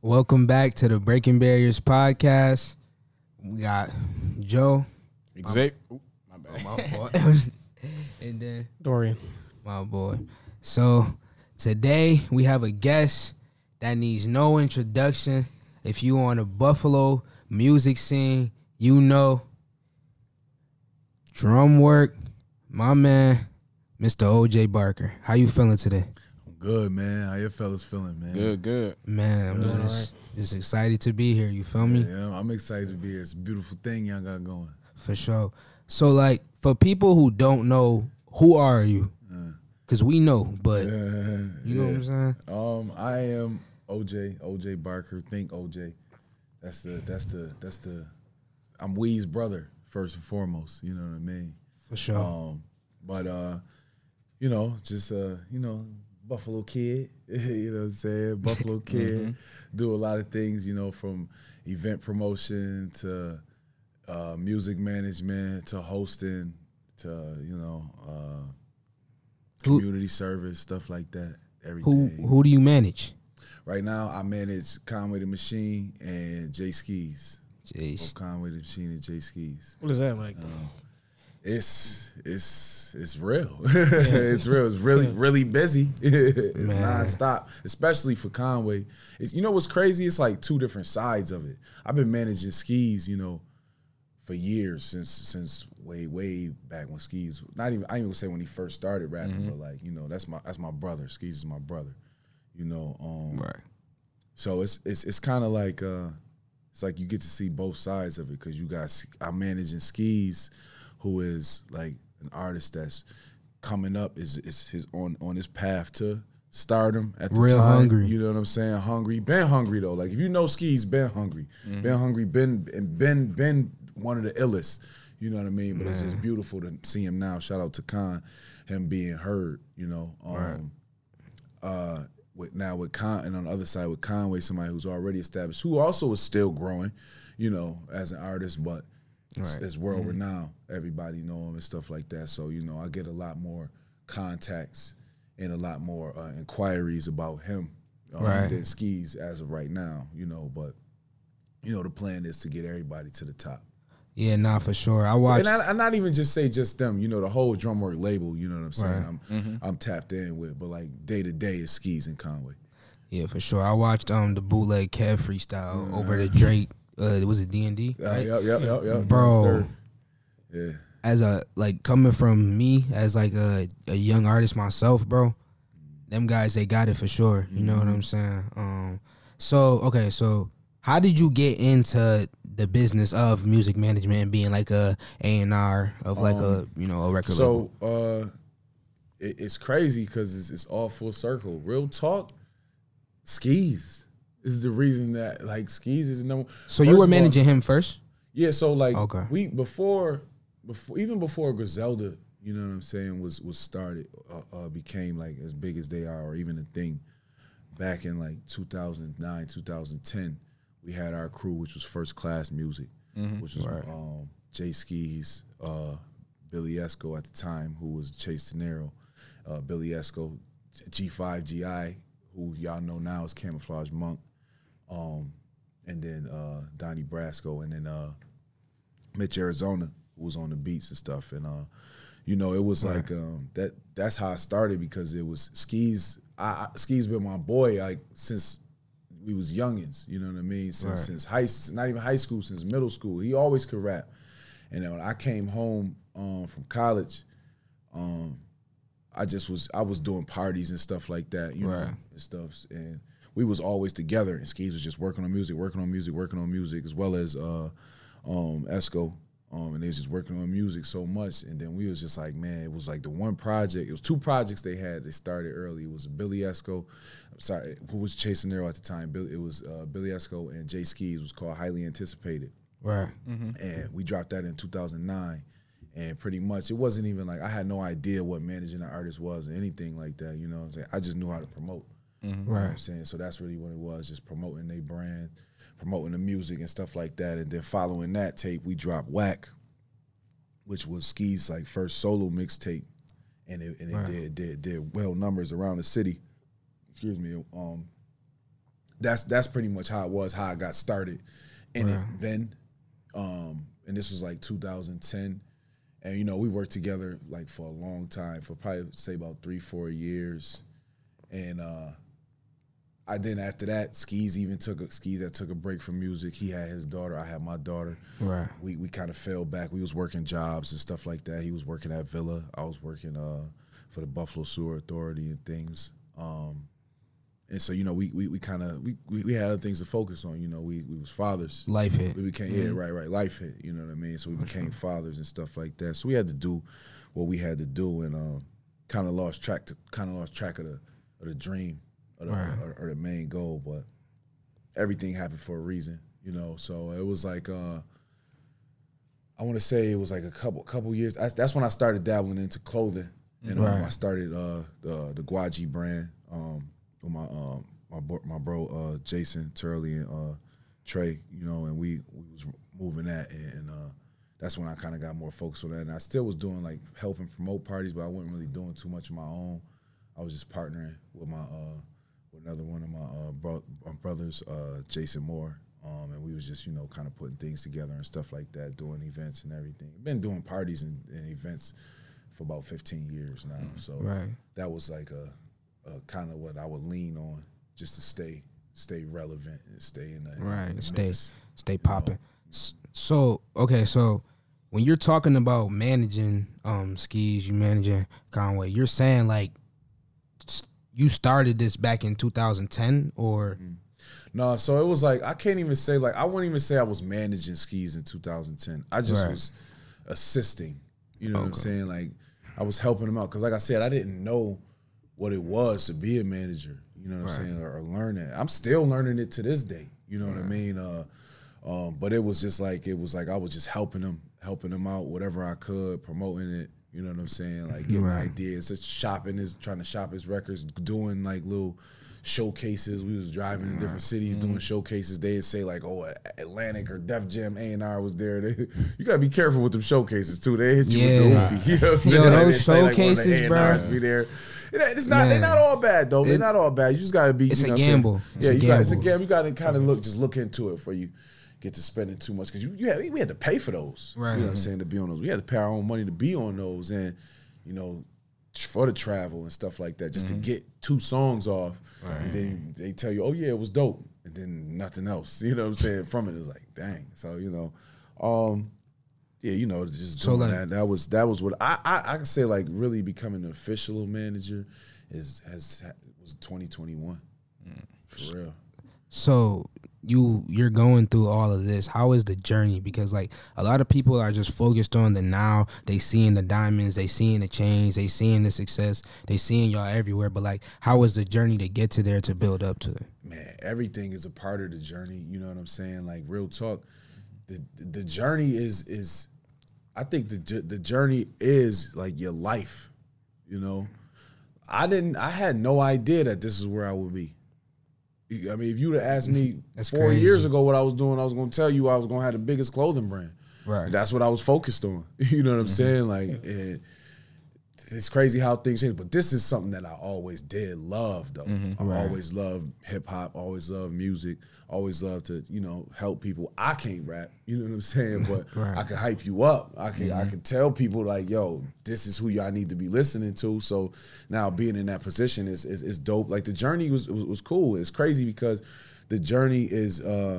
Welcome back to the Breaking Barriers podcast. We got Joe. Xavier. My bad. My boy. And then Dorian. my boy. So today we have a guest that needs no introduction. If you on the Buffalo music scene, you know drum work, my man, Mr. OJ Barker. How you feeling today? I'm good, man. How your fellas feeling, man? Good. Man, I'm Doing just excited to be here. You feel me? Yeah, I'm excited to be here. It's a beautiful thing y'all got going. For sure. So, like, for people who don't know, who are you? Because we know, but you know what I'm saying? I am OJ Barker. Think OJ. That's the. I'm Wee's brother first and foremost. You know what I mean? For sure. But just Buffalo kid. You know what I'm saying? Buffalo kid. Do a lot of things. You know, from event promotion to music management to hosting to community service, stuff like that. Everything. Who do you manage? Right now, I manage Conway the Machine and Jay Skis. Jeez. Both Conway the Machine and Jay Skis. What is that like? It's real. It's real. It's really busy. It's Man. nonstop, especially for Conway. It's what's crazy? It's like two different sides of it. I've been managing Skis, for years since way back when Skis. I ain't even gonna say when he first started rapping, but that's my brother. Skis is my brother. Right. So it's kind of like it's like you get to see both sides of it because I'm managing Skis, who is like an artist that's coming up is his on his path to stardom at the Real time. hungry. You know what I'm saying? Hungry. Been hungry though. Like if you know Skis, been hungry. Been hungry, been one of the illest. You know what I mean? But it's just beautiful to see him now. Shout out to Con, him being heard, with Con, and on the other side with Conway, somebody who's already established, who also is still growing, as an artist, but it's world renowned. Everybody know him and stuff like that. So, I get a lot more contacts and a lot more inquiries about him than Skis as of right now, but the plan is to get everybody to the top. Yeah, nah, for sure. I watched. And I not even just say just them, the whole Drumwork label, you know what I'm saying? I'm tapped in with, but like day to day is Skis and Conway. Yeah, for sure. I watched the bootleg Kev freestyle over the Drake. Was it D&D? Right? Yep. Bro. Yeah. As coming from me as like a young artist myself, bro, them guys, they got it for sure. You know what I'm saying? So how did you get into the business of music management and being like a A&R of like a record label? So it's crazy because it's all full circle. Real talk, Skis is the reason that like Skis is the number. So you were managing him first? Yeah. So like Okay. we before Griselda, you know what I'm saying, was started, became like as big as they are, or even a thing. Back in like 2009, 2010, we had our crew, which was First Class Music, which was Jay Skis, Billy Esco at the time, who was Chase Tenero, Billy Esco, G5GI, who y'all know now is Camouflage Monk, and then Donnie Brasco, and then Mitch Arizona, who was on the beats and stuff. And it was like that's how I started, because it was Skis. Skis been my boy like since we was youngins, you know what I mean? Since not even high school, since middle school. He always could rap. And then when I came home from college, I was doing parties and stuff like that, you know, and stuff. And we was always together, and Skis was just working on music, as well as Esco. And they was just working on music so much. And then we was just like, man, it was like the one project. It was two projects they had. They started early. It was Billy Esco, who was Chasing Nero at the time. It was Billy Esco and Jay Skis. It was called Highly Anticipated. Right. And we dropped that in 2009. And pretty much, it wasn't even like, I had no idea what managing an artist was or anything like that, you know what I'm saying? I just knew how to promote. You know what I'm saying? So that's really what it was, just promoting their brand, promoting the music and stuff like that. And then following that tape, we dropped Whack, which was Skis' like first solo mixtape, and it did well numbers around the city. Excuse me. that's pretty much how it was, how I got started in it then. And this was like 2010. And, you know, we worked together like for a long time, for probably say about 3-4 years. And I then after that, Skeez had took a break from music. He had his daughter, I had my daughter. Right. We kind of fell back. We was working jobs and stuff like that. He was working at Villa. I was working for the Buffalo Sewer Authority and things. And so, you know, we kind of had other things to focus on. You know, we was fathers. Life hit. We became right. Life hit. You know what I mean? So we became fathers and stuff like that. So we had to do what we had to do, and kind of lost track of the dream or the main goal. But everything happened for a reason. You know, so it was like I want to say it was like a couple years. That's when I started dabbling into clothing, and I started the Gwaji brand. With my bro Jason Turley and Trey, you know, and we was moving that, and that's when I kind of got more focused on that. And I still was doing like helping promote parties, but I wasn't really doing too much of my own. I was just partnering with with another one of my brothers, Jason Moore, and we was just, you know, kind of putting things together and stuff like that, doing events and everything. Been doing parties and events for about 15 years now, so that was like kind of what I would lean on just to stay relevant and stay in the stay popping. So okay, so when you're talking about managing Skeez, you managing Conway, you're saying like you started this back in 2010 or? No, so it was like I wouldn't even say I was managing Skeez in 2010. I just was assisting. You know what I'm saying? Like I was helping him out because, like I said, I didn't know what it was to be a manager, you know what I'm saying, or learn it. I'm still learning it to this day, you know what I mean? But it was just like, I was just helping him out, whatever I could, promoting it, you know what I'm saying, like getting ideas, just trying to shop his records, doing like little showcases. We was driving in different cities doing showcases. They'd say like, oh, Atlantic or Def Jam A&R was there. You gotta be careful with them showcases too. They hit you with the hoopty. You know what I'm saying? Those showcases, like, bro. Be there. It's not. They're not all bad though. They're not all bad. You just gotta be. It's a gamble. It's a gamble. You gotta kind of look into it before you get to spending too much, because we had to pay for those. Right. You know what I'm saying, to be on those. We had to pay our own money to be on those, and you know, for the travel and stuff like that, just to get 2 songs off. Right. And then they tell you, oh yeah, it was dope, and then nothing else. You know what I'm saying? From it, it's like, dang. So you know, yeah, you know, just doing that. That was what I can say. Like really becoming an official manager was 2021 for real. So you're going through all of this. How is the journey? Because like a lot of people are just focused on the now. They seeing the diamonds, they seeing the change, they seeing the success, they seeing y'all everywhere. But like, how is the journey to get to there, to build up to it? Man, everything is a part of the journey. You know what I'm saying? Like real talk. The journey is I think the journey is like your life. You know, I had no idea that this is where I would be. I mean, if you'd have asked me 4 years ago what I was doing, I was going to tell you I was going to have the biggest clothing brand. Right. That's what I was focused on. You know what I'm saying? Like, it's crazy how things change. But this is something that I always did love, though. I always loved hip hop, always loved music, always loved to, you know, help people. I can't rap, you know what I'm saying? But I can hype you up. I can tell people like, yo, this is who y'all need to be listening to. So now being in that position is dope. Like the journey was cool. It's crazy because the journey is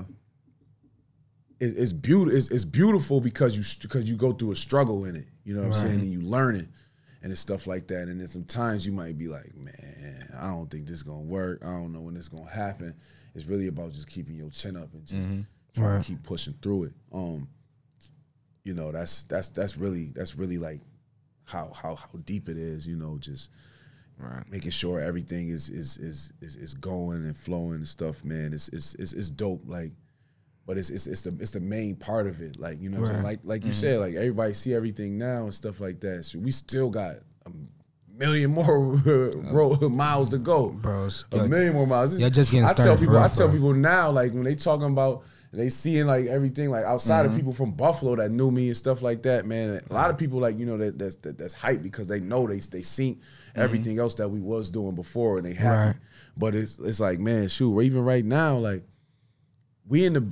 beautiful because you go through a struggle in it. You know what I'm saying? And you learn it. And it's stuff like that. And then sometimes you might be like, man, I don't think this is going to work. I don't know when this is going to happen. It's really about just keeping your chin up and just trying to keep pushing through it. You know, that's really like how deep it is, you know, just making sure everything is going and flowing and stuff, man. It's dope, like, but it's the main part of it, like, you know what I'm saying? Like you said, like everybody see everything now and stuff like that. So we still got a million more miles to go, bro. A million more miles. You're just getting started. I tell people now, like when they talking about And they seeing like everything like outside of people from Buffalo that knew me and stuff like that, man. A lot of people like, you know, that's hype because they know they seen everything else that we was doing before and they happy. Right. But it's like, man, shoot, even right now, like we in the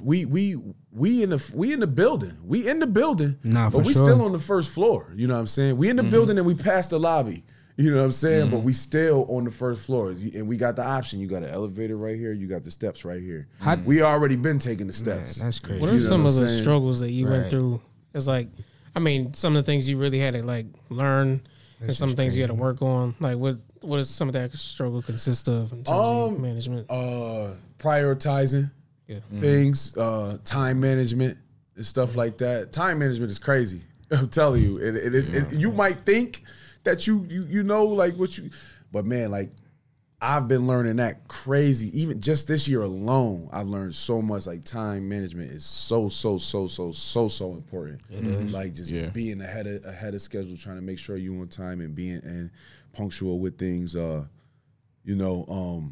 building. We in the building. Nah, but for we sure. still on the first floor. You know what I'm saying? We in the building and we passed the lobby. You know what I'm saying? But we still on the first floor. And we got the option. You got an elevator right here. You got the steps right here. We already been taking the steps. Man, that's crazy. What are some of the struggles that you went Right. through? It's like, I mean, some of the things you really had to like learn, and some things you had to work on. Like, what does some of that struggle consist of in terms of management? Prioritizing things, time management and stuff like that. Time management is crazy. I'm telling you, it is. You might think that you know like what you, but man, like I've been learning that crazy. Even just this year alone, I've learned so much. Like time management is so important. It is. Like just being ahead of schedule, trying to make sure you on time and being and punctual with things. You know,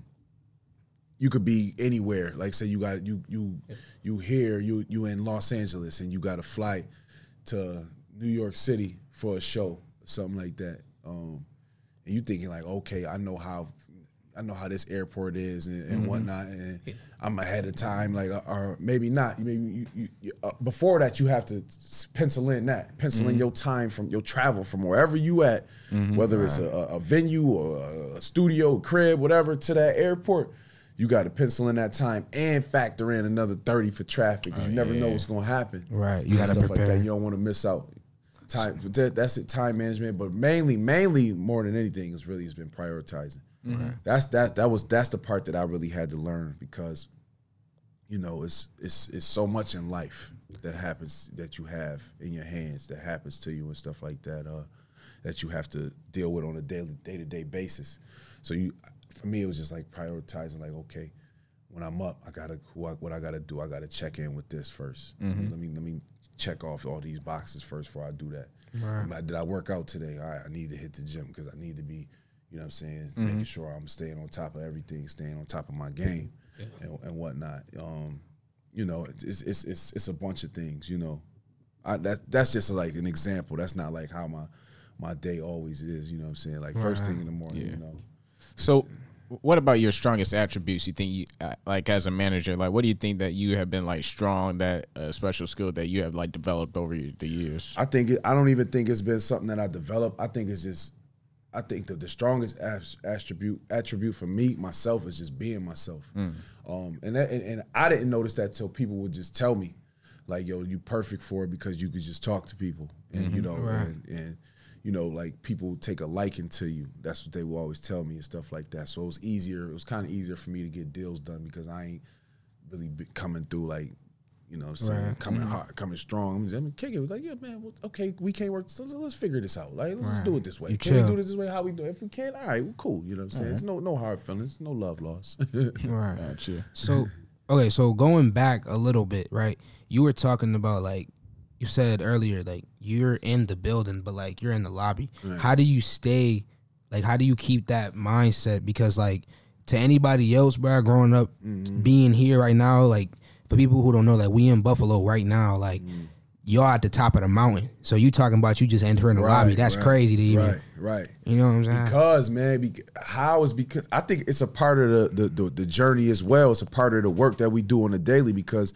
you could be anywhere. Like say you got you here, you in Los Angeles and you got a flight to New York City for a show, something like that. And you thinking like, okay, I know how this airport is and whatnot, and I'm ahead of time, like, or maybe not. Maybe you before that you have to pencil in your time from your travel from wherever you at, whether it's a venue or a studio, crib, whatever, to that airport. You got to pencil in that time and factor in another 30 for traffic because you never know what's gonna happen. Right, you got to stuff prepare. like that. You don't want to miss out. Time, that's it. Time management, but mainly more than anything, it's been prioritizing. That's the part that I really had to learn because, you know, it's so much in life that happens that you have in your hands that happens to you and stuff like that that you have to deal with on a day-to-day basis. So for me, it was just like prioritizing. Like, okay, when I'm up, what I gotta do. I gotta check in with this first. Let me check off all these boxes first before I do that. Right. Did I work out today? All right, I need to hit the gym because I need to be, you know what I'm saying, making sure I'm staying on top of everything, staying on top of my game and whatnot. You know, it's a bunch of things, you know. That's just like an example. That's not like how my day always is, you know what I'm saying? Like first thing in the morning, you know. So what about your strongest attributes you think you like as a manager? Like, what do you think that you have been like strong, that special skill that you have like developed over the years? I don't even think it's been something that I developed. I think it's just, I think the strongest attribute for me, myself, is just being myself. And I didn't notice that till people would just tell me, like, yo, you perfect for it because you could just talk to people. And, you know, and you know, like people take a liking to you. That's what they will always tell me and stuff like that. So it was kind of easier for me to get deals done because I ain't really coming through like, you know what I'm saying, coming hard, coming strong. I mean, Kick it was like, yeah, man, well, okay, we can't work, so let's figure this out. Like, let's do it this way. Can we do this way? How we do it? If we can't, all right, well, cool. You know what I'm saying? It's no hard feelings, no love lost. Right. Gotcha. So, okay, so going back a little bit, right? You were talking about like, you said earlier, like you're in the building, but like you're in the lobby. Right. How do you stay, like, how do you keep that mindset? Because like to anybody else, bro, growing up, being here right now, like for people who don't know, like we in Buffalo right now, like y'all at the top of the mountain. So you talking about you just entering the lobby. That's crazy to even. Right. You know what I'm saying? Because, man, because I think it's a part of the journey as well. It's a part of the work that we do on the daily because,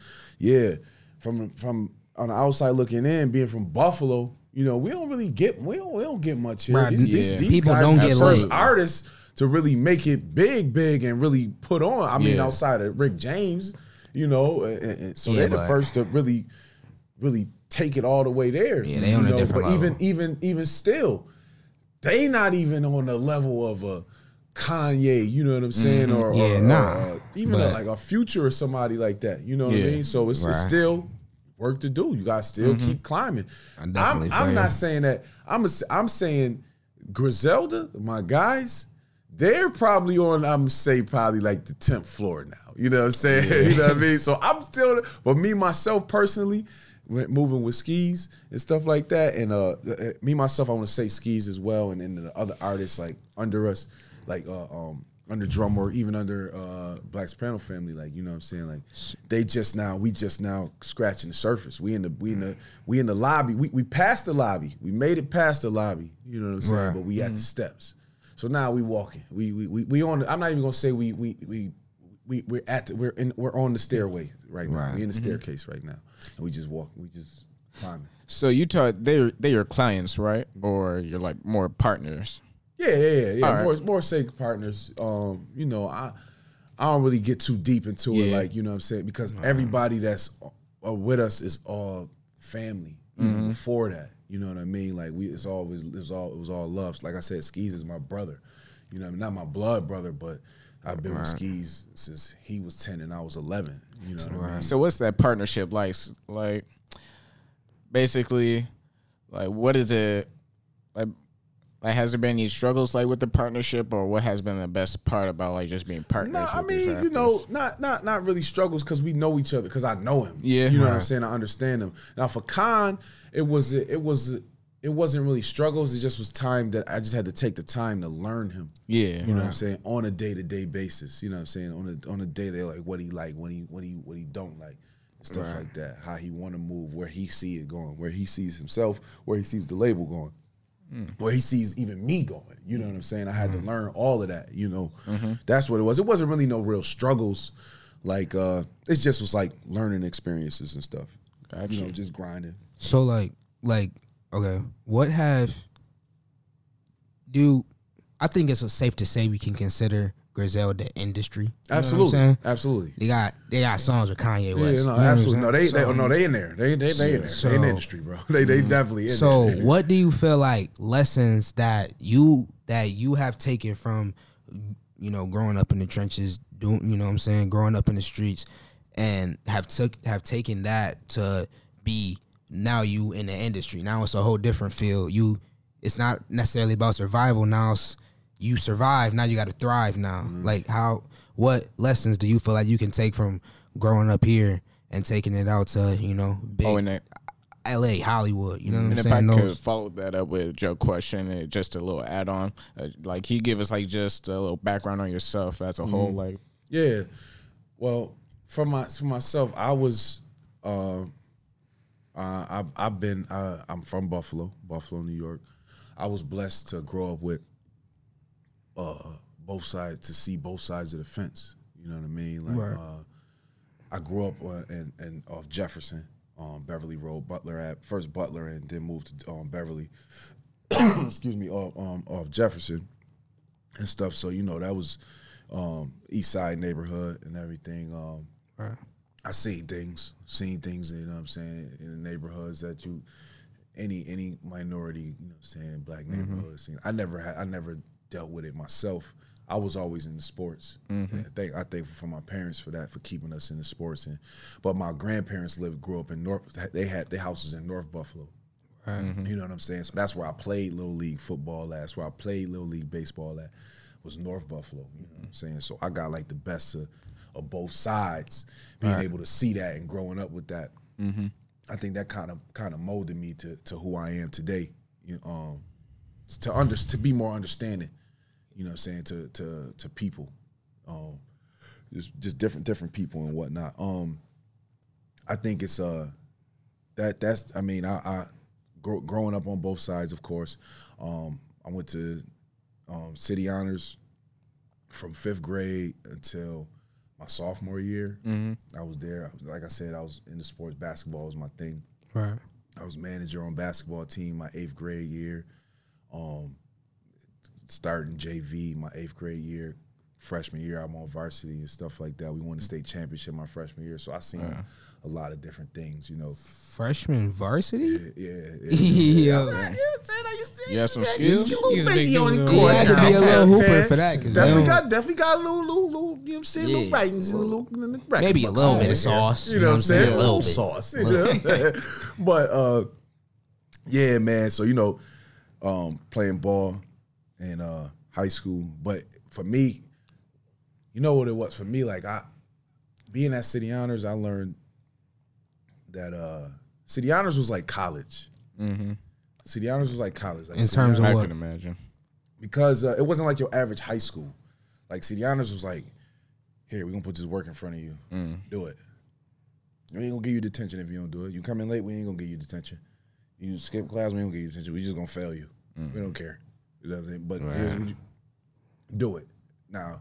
from on the outside looking in, being from Buffalo, you know, we don't get much here. Right. These people guys don't are get first laid. artists to really make it big and really put on. I mean, outside of Rick James, you know, and so they're the first to really take it all the way there. Yeah, they on a different level. But even still, they not even on the level of a Kanye, you know what I'm saying, or even like a Future or somebody like that. You know what I mean? So it's still work to do. You guys still keep climbing. I'm not saying that. I'm saying Griselda, my guys, they're probably on, I'm say probably like the 10th floor now. You know what I'm saying? Yeah. You know what I mean? So I'm still, but me, myself, personally, moving with Skis and stuff like that. And me, myself, I want to say Skis as well. And then the other artists like under us, like under drum or even under Black Soprano family, like, you know what I'm saying? Like we just now scratching the surface. We in the lobby. We passed the lobby. We made it past the lobby. You know what I'm saying? Right. But we at the steps. So now we walking. We on. I'm not even gonna say we're on the stairway right now. Right. We in the staircase right now, and we just walking. We just climbing. So you taught they're your clients, right? Or you're like more partners? Yeah. All More say partners. You know, I don't really get too deep into it, like, you know what I'm saying, because everybody that's with us is all family. Even before that, you know what I mean? Like it was all love. Like I said, Skis is my brother. You know, not my blood brother, but I've been with Skis since he was 10 and I was 11. You know what I mean? So what's that partnership like? Like, basically, like, what is it like? Like, has there been any struggles like with the partnership, or what has been the best part about like just being partners? No, I mean, you know, not really struggles because we know each other, because I know him. Yeah, you know what I'm saying. I understand him. Now for Khan, it wasn't really struggles. It just was time that I just had to take the time to learn him. Yeah, you know what I'm saying, on a day-to-day basis. You know what I'm saying, on a day-to-day, like what he like, what he don't like, stuff like that. How he want to move, where he see it going, where he sees himself, where he sees the label going. Where he sees even me going, you know what I'm saying? I had to learn all of that, you know. That's what it was. It wasn't really no real struggles. Like, it just was like learning experiences and stuff. Gotcha. You know, just grinding. So like, okay, I think it's safe to say we can consider Griselda industry. Absolutely. They got songs with Kanye West. Yeah, no, absolutely. They in there. They in there. They in the industry, bro. They definitely in there. So what do you feel like lessons that you have taken from, you know, growing up in the trenches, doing, you know what I'm saying, growing up in the streets, and have taken that to be now you in the industry. Now it's a whole different field. It's not necessarily about survival. Now it's you survive, now you got to thrive now. Like what lessons do you feel like you can take from growing up here and taking it out to, you know, big LA, Hollywood, you know what I'm saying? And if I could follow that up with Joe's question, and just a little add on, like, can you give us like just a little background on yourself as a whole? Like, yeah, well, for myself, I was, I'm from Buffalo, New York. I was blessed to grow up with both sides, to see both sides of the fence. You know what I mean? Like, I grew up in off Jefferson, Beverly Road, first Butler, and then moved to Beverly. Excuse me, off Jefferson and stuff. So, you know, that was East Side neighborhood and everything. I seen things, you know what I'm saying, in the neighborhoods that any minority, you know what I'm saying, black neighborhoods. I never dealt with it myself. I was always in the sports. I think for my parents for that, for keeping us in the sports. But my grandparents grew up in North. They had their houses in North Buffalo. You know what I'm saying? So that's where I played Little League football at. That's where I played Little League baseball at, was North Buffalo. You know what I'm saying? So I got like the best of both sides, being able to see that and growing up with that. I think that kind of molded me to who I am today. You know, to be more understanding, you know what I'm saying, to people, just different people and whatnot. I think it's that's I mean, I growing up on both sides, of course. I went to City Honors from 5th grade until my sophomore year. I was there. Like I said, I was into sports. Basketball was my thing. Right. I was manager on basketball team my 8th grade year. Starting JV my 8th grade year. Freshman year, I'm on varsity and stuff like that. We won the state championship my freshman year, so I seen a lot of different things, you know. Freshman varsity? Yeah. You have some skills? He's big You had to be a little hooper for that. Definitely got a little, you know what I'm saying, little writings and a little maybe a little bit of sauce. You know what I'm saying? A little bit. sauce. You know what I'm saying? But yeah, man. So, you know, playing ball in high school. But for me, you know what it was for me? Like, being at City Honors, I learned that City Honors was like college. City Honors was like college. Like, in terms of what? I can imagine. Because it wasn't like your average high school. Like City Honors was like, here, we're gonna put this work in front of you. Do it. We ain't gonna give you detention if you don't do it. You come in late, we ain't gonna give you detention. You skip class, we ain't gonna give you detention. We just gonna fail you. We don't care. You know what I'm saying? But here's what you do it. Now,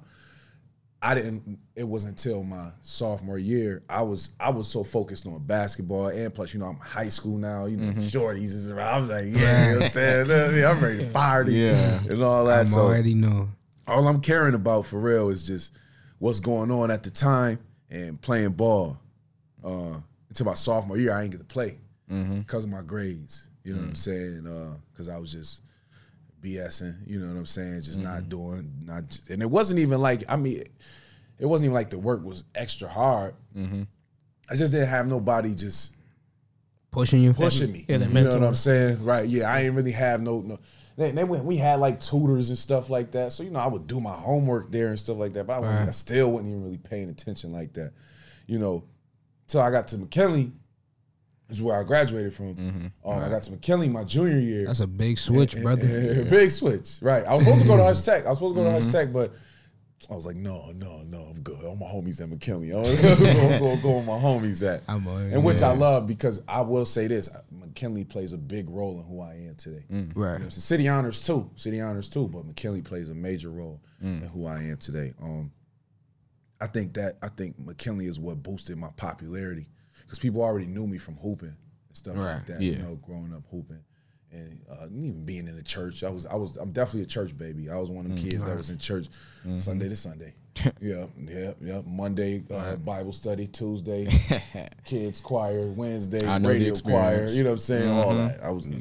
it wasn't until my sophomore year, I was so focused on basketball, and plus, I'm high school now, shorties is around. I was like, you know what I'm saying? I'm ready to party and all that. I already know. All I'm caring about for real is just what's going on at the time and playing ball. Until my sophomore year, I didn't get to play because of my grades. You know what I'm saying? Because I was just BSing. You know what I'm saying? Just not doing, and it wasn't even like, it wasn't even like the work was extra hard. I just didn't have nobody just pushing me. Yeah, you know what I'm saying? Right? Yeah, I didn't really have no. We had like tutors and stuff like that. So, I would do my homework there and stuff like that. But I still wasn't even really paying attention like that. Till I got to McKinley, is where I graduated from. I got to McKinley my junior year. That's a big switch, brother. Big switch, right. I was supposed to go to Hutch Tech. But I was like, no, I'm good. All my homies at McKinley. I'm going to go where my homies at. Which I love, because I will say this, McKinley plays a big role in who I am today. Right. City Honors too, but McKinley plays a major role in who I am today. I think McKinley is what boosted my popularity, because people already knew me from hooping and stuff like that. Growing up hooping, and even being in the church. I'm definitely a church baby. I was one of them kids that was in church Sunday to Sunday. Yeah. Monday Bible study, Tuesday kids choir, Wednesday radio choir. You know what I'm saying? All that. I was,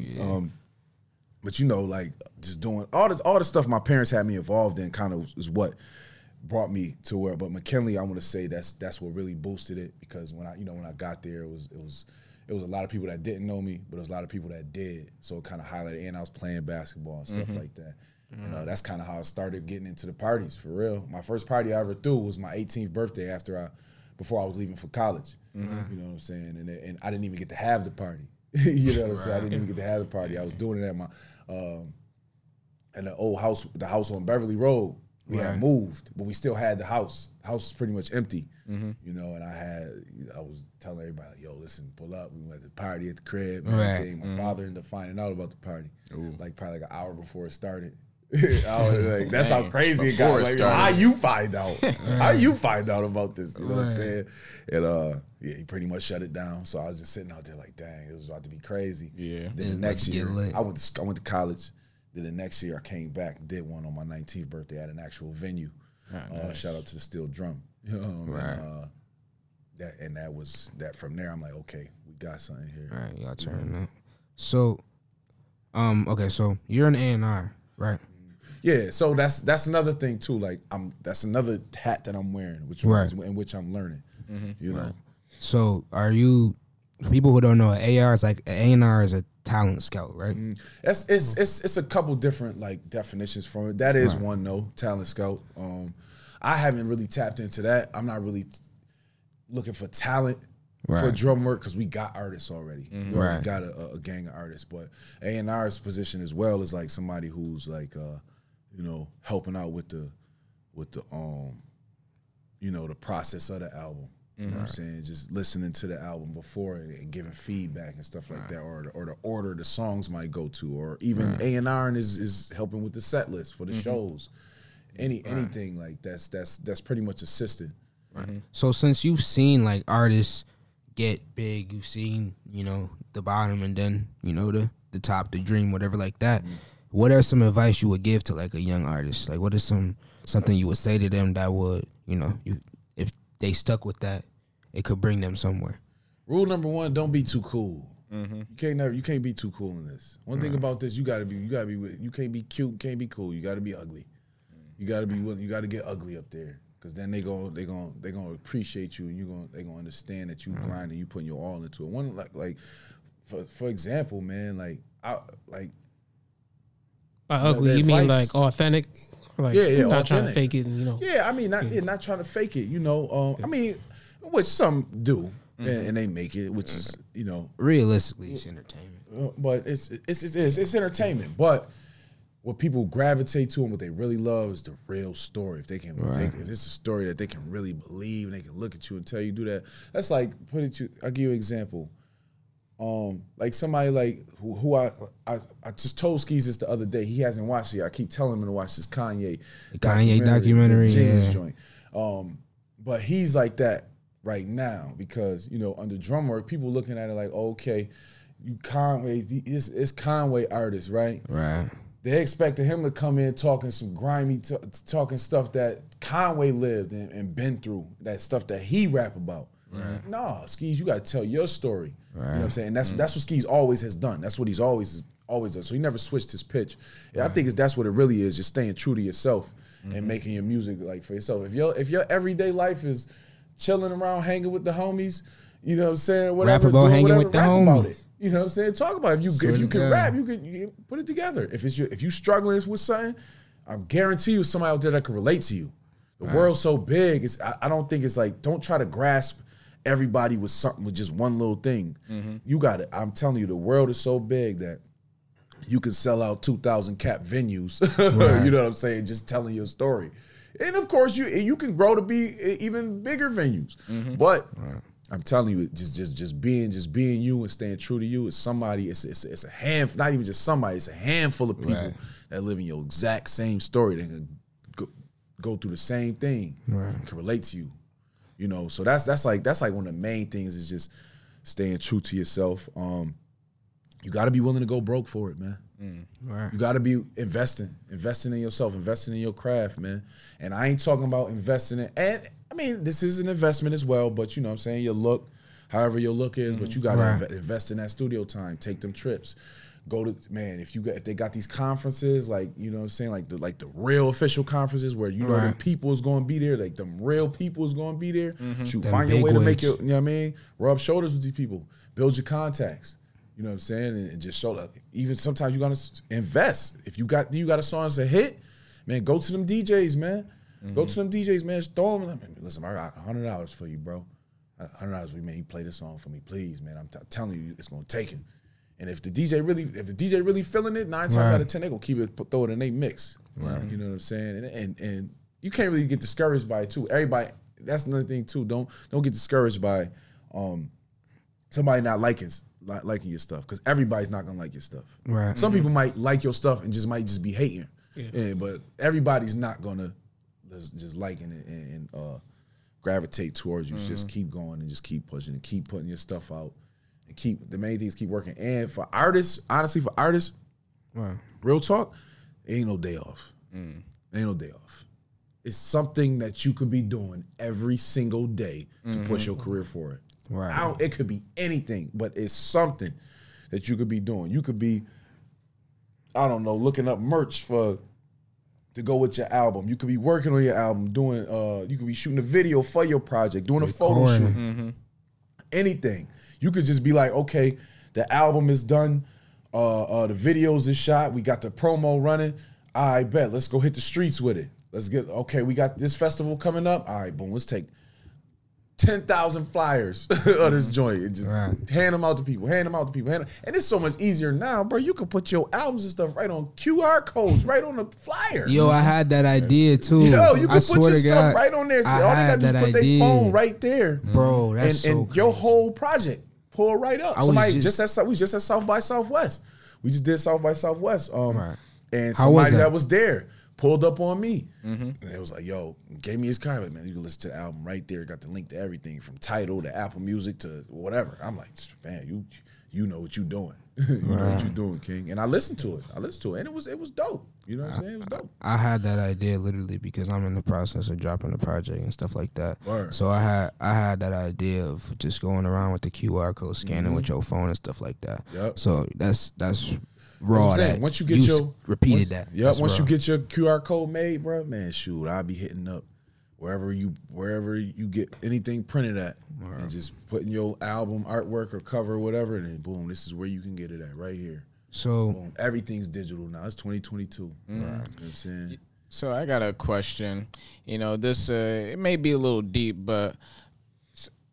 but like just doing all the stuff my parents had me involved in, kind of is what brought me to where. But McKinley, I want to say that's what really boosted it, because when I got there, it was a lot of people that didn't know me, but it was a lot of people that did. So it kind of highlighted, and I was playing basketball and stuff like that. That's kind of how I started getting into the parties, for real. My first party I ever threw was my 18th birthday before I was leaving for college. You know what I'm saying? And I didn't even get to have the party. You know what I'm saying? I didn't even get to have the party. I was doing it at my in the old house, the house on Beverly Road. We had moved, but we still had the house. The house was pretty much empty, and I was telling everybody, like, yo, listen, pull up. We went to the party at the crib and everything. My father ended up finding out about the party, probably an hour before it started. I was like, that's how crazy it got. Like, how you find out? How you find out about this? You know what I'm saying? And he pretty much shut it down. So I was just sitting out there like, dang, it was about to be crazy. Yeah. Then the next year, I went to college. Then the next year I came back and did one on my 19th birthday at an actual venue. Nice. Shout out to the Steel Drum. That was that. From there, I'm like, okay, we got something here. All right, y'all turn up. So, okay, so you're an A&R, right? Yeah, so that's another thing too. Like, that's another hat that I'm wearing, in which I'm learning. You know. So, are you? For people who don't know, A&R is like A&R is a talent scout, right? It's a couple different like definitions from it. That is one though, talent scout. I haven't really tapped into that. I'm not really looking for talent for drum work, because we got artists already. We already got a gang of artists. But A&R's position as well is like somebody who's like helping out with the the process of the album. You know what I'm saying? Just listening to the album before and giving feedback and stuff like that, or the order the songs might go to, or even A&R is helping with the set list for the shows. Anything like that's pretty much assisted. So since you've seen like artists get big, you've seen the bottom and then the top, the dream, whatever like that. What are some advice you would give to like a young artist? Like, what is something you would say to them that would if they stuck with that, it could bring them somewhere? Rule number one: don't be too cool. You can't be too cool in this. One thing about this, you can't be cute, can't be cool. You gotta be ugly. You gotta be willing. You gotta get ugly up there, because then they gonna appreciate you, and they gonna understand that you grind and you putting your all into it. One like for example, man, by ugly, you mean like authentic? Like, not authentic. trying to fake it, Yeah, I mean, not trying to fake it, I mean, which some do, and they make it, which is, realistically, it's entertainment. But it's entertainment. But what people gravitate to and what they really love is the real story. If they can, if it's a story that they can really believe and they can look at you and tell you do that. That's like I'll give you an example. Like somebody like who I just told Skeez this the other day. He hasn't watched it yet. I keep telling him to watch this Kanye documentary, Genius joint. But he's like that right now because under drum work, people looking at it like, okay, you Conway, it's Conway artist, right? Right. They expected him to come in talking some grimy, talking stuff that Conway lived and been through, that stuff that he rap about. Right. Nah, Skeez, you got to tell your story. Right. You know what I'm saying? And that's what Skeez always has done. That's what he's always done. So he never switched his pitch. And I think that's what it really is, just staying true to yourself and making your music like for yourself. If your everyday life is chilling around, hanging with the homies, you know what I'm saying? Whatever, rap about hanging with the homies. About it. You know what I'm saying? Talk about it. If you can rap, you can put it together. If you struggling with something, I guarantee you somebody out there that can relate to you. The world's so big. I don't think it's like, don't try to grasp everybody with something, with just one little thing. You got it. I'm telling you, the world is so big that you can sell out 2,000 cap venues. You know what I'm saying? Just telling your story. And of course, you can grow to be even bigger venues. But I'm telling you, just being you and staying true to you is somebody. It's a hand, not even just somebody. It's a handful of people that live in your exact same story. They can go through the same thing. Can relate to you. So that's like one of the main things is just staying true to yourself. You got to be willing to go broke for it, man. You got to be investing in yourself, investing in your craft, man. And I ain't talking about investing in, and I mean, this is an investment as well, but you know what I'm saying, your look, however your look is, but you got to invest in that studio time, take them trips. Go to, man, if they got these conferences, like, you know what I'm saying, like the real official conferences where you know the people is going to be there, like them real people is going to be there. Shoot, find your way to make your, you know what I mean, rub shoulders with these people, build your contacts. You know what I'm saying? And just show up. Even sometimes you got to invest. If you got a song that's a hit, man, go to them DJs, man. Go to them DJs, man. Just throw them. Listen, I got $100 for you, bro. $100 for you, man. You play this song for me, please, man. I'm telling you, it's gonna take it. And if the DJ really feeling it, 9 times out of 10, they gonna keep it, throw it in their mix. You know what I'm saying? And you can't really get discouraged by it too. Everybody, that's another thing too. Don't get discouraged by somebody not liking your stuff, because everybody's not gonna like your stuff. Right. Some people might like your stuff and might just be hating. Yeah, but everybody's not gonna just liking it and gravitate towards you. Just keep going and just keep pushing and keep putting your stuff out and the main thing is keep working. And for artists, honestly, real talk, ain't no day off. Ain't no day off. It's something that you could be doing every single day to push your career forward. Right. It could be anything, but it's something that you could be doing. You could be, I don't know, looking up merch to go with your album. You could be working on your album, you could be shooting a video for your project, doing a photo shoot. Anything. You could just be like, okay, the album is done, the videos is shot, we got the promo running. I bet, let's go hit the streets with it. We got this festival coming up. All right, boom, let's take 10,000 flyers of this joint and just hand them out to people, And it's so much easier now, bro. You can put your albums and stuff right on QR codes, right on the flyer. Yo, I had that idea too. Yo, you can put your stuff right on there. So all they got to do is put their phone right there. Bro, that's so and your whole project pull right up. We just at South by Southwest. We just did South by Southwest. And somebody that was there pulled up on me. And it was like, yo, gave me his card. Man, you can listen to the album right there. Got the link to everything from Tidal to Apple Music to whatever. I'm like, man, you know what you doing. You know what you doing, King. And I listened to it. And it was dope. You know what I'm saying? It was dope. I had that idea literally because I'm in the process of dropping the project and stuff like that. So I had that idea of just going around with the QR code, scanning with your phone and stuff like that. Yep. So that's raw. Once you get you get your QR code made, bro, man, shoot, I'll be hitting up wherever you get anything printed at, and just putting your album artwork or cover or whatever, and then boom, this is where you can get it at right here. So boom, everything's digital now. It's 2022. You know what I'm saying? So I got a question. This it may be a little deep, but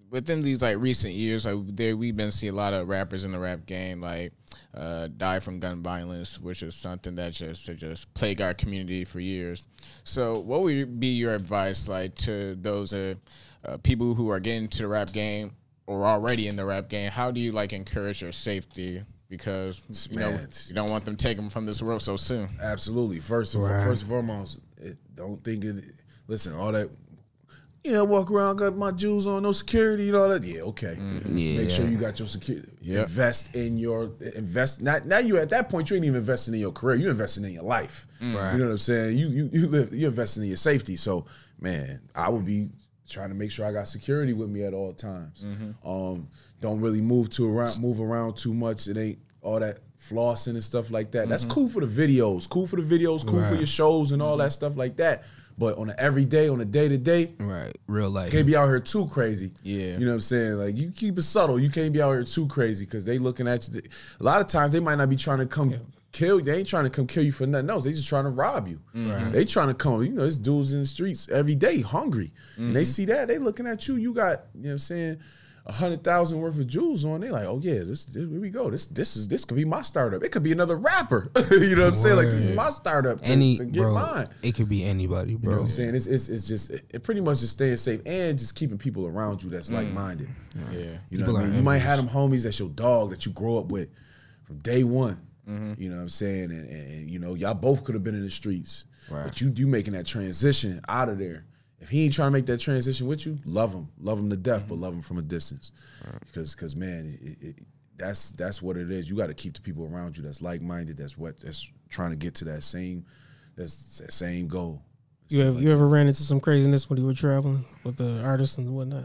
within these like recent years, like we've been seeing a lot of rappers in the rap game like die from gun violence, which is something that just plagued our community for years. So, what would be your advice like to those people who are getting into the rap game or already in the rap game? How do you like encourage their safety? Because you don't want them taken from this world so soon. Absolutely. First and foremost, don't think it. Listen, all that. Yeah, walk around, got my jewels on, no security and all that. Yeah, okay. Make sure you got your security. Yep. Invest. Now you at that point, you ain't even investing in your career. You investing in your life. Right. You know what I'm saying? You're investing in your safety. So, man, I would be trying to make sure I got security with me at all times. Don't really move around too much. It ain't all that flossing and stuff like that. That's cool for the videos. Cool for your shows and all that stuff like that. But on the everyday, on the day-to-day, right, real life, you can't be out here too crazy. Yeah. You know what I'm saying? Like, you keep it subtle. You can't be out here too crazy because they looking at you. A lot of times, they might not be trying to come kill you. They ain't trying to come kill you for nothing else. They just trying to rob you. Right. They trying to come, there's dudes in the streets every day hungry. And they see that, they looking at you. You got, you know what I'm saying, 100,000 worth of jewels on. They like, oh yeah, this here we go. This could be my startup. It could be another rapper. You know what I'm saying? Like, this is my startup to get mine. It could be anybody, bro. You know what I'm saying? It's just pretty much just staying safe and just keeping people around you that's like minded. Yeah. You know what I mean? You might have them homies that's your dog that you grow up with from day one. You know what I'm saying? And y'all both could have been in the streets. Right. But you making that transition out of there. If he ain't trying to make that transition with you, love him to death, but love him from a distance, because man, that's what it is. You got to keep the people around you that's like minded, that's trying to get to that same goal. You ever ran into some craziness when you were traveling with the artists and whatnot?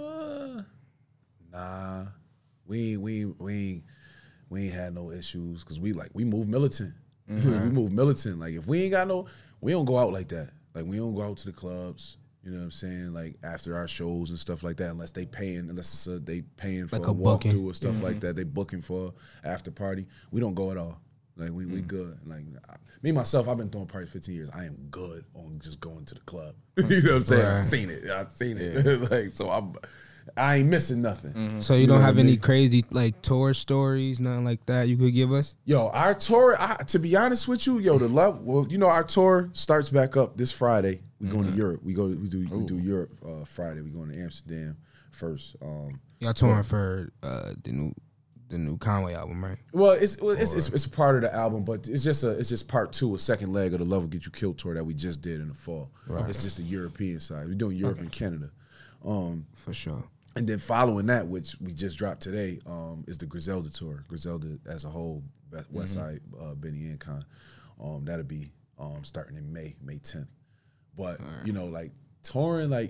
Nah, we ain't had no issues because we move militant. We move militant. Like, if we don't go out like that. Like, we don't go out to the clubs. You know what I'm saying? Like, after our shows and stuff like that, unless they paying for like a walkthrough or stuff like that. They booking for after party. We don't go at all. Like, we good. Like, me myself, I've been throwing parties 15 years. I am good on just going to the club. You know what I'm saying? Right. I've seen it. Like, so I ain't missing nothing. So you don't have any crazy like tour stories, nothing like that you could give us? Yo, our tour, to be honest with you, our tour starts back up this Friday. We going to Europe. We do Europe Friday. We going to Amsterdam first. Y'all touring for the new Conway album, right? Well, it's a part of the album, but it's just part two, a second leg of the Love Will Get You Killed tour that we just did in the fall. Right. It's just the European side. We're doing Europe and Canada. For sure. And then following that, which we just dropped today, is the Griselda tour. Griselda as a whole, West Side, Benny and Con. That'll be starting in May 10th. But like touring, like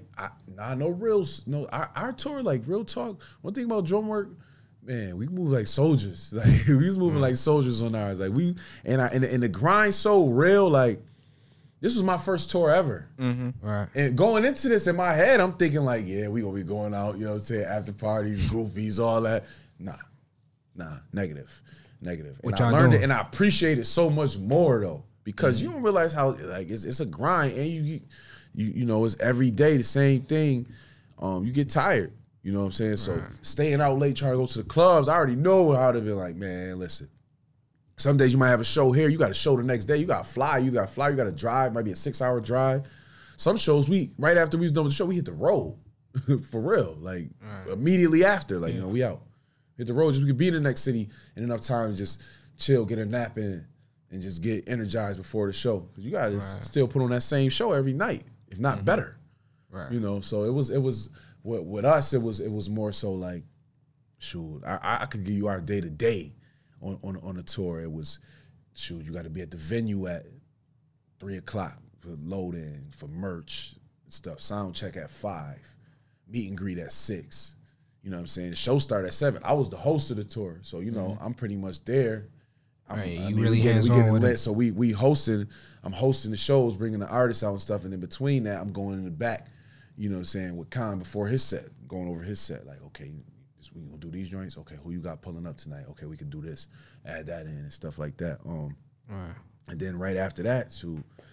our tour, like, real talk. One thing about drum work, man, we move like soldiers. Like, we was moving like soldiers on ours. Like, and the grind so real. Like, this was my first tour ever. Right. And going into this in my head, I'm thinking like, yeah, we gonna be going out, you know what I'm saying, after parties, groupies, all that. Nah, negative. And I learned it, and I appreciate it so much more though, because you don't realize how, like, it's a grind, and you it's every day the same thing. You get tired, you know what I'm saying? So staying out late trying to go to the clubs, I already know how to be like, man, listen. Some days you might have a show here. You got a show the next day. You got to fly. You got to drive. Might be a 6-hour drive. Some shows, right after we was done with the show, we hit the road. For real. Like, immediately after. Like, we out. Hit the road. Just we could be in the next city in enough time to just chill, get a nap in, and just get energized before the show. Because you got to still put on that same show every night, if not better. Right. So it was with us, it was more so like, shoot, I could give you our day-to-day. On a tour, it was, shoot, you got to be at the venue at 3:00 for load-in, for merch and stuff. Sound check at 5, meet and greet at 6. You know what I'm saying? The show started at 7. I was the host of the tour, so I'm pretty much there. Really hands-on with it. So we hosted. I'm hosting the shows, bringing the artists out and stuff, and in between that, I'm going in the back. You know what I'm saying, with Khan before his set, going over his set, like, okay, we gonna do these joints. Okay, who you got pulling up tonight? Okay, we can do this. Add that in and stuff like that. And then right after that,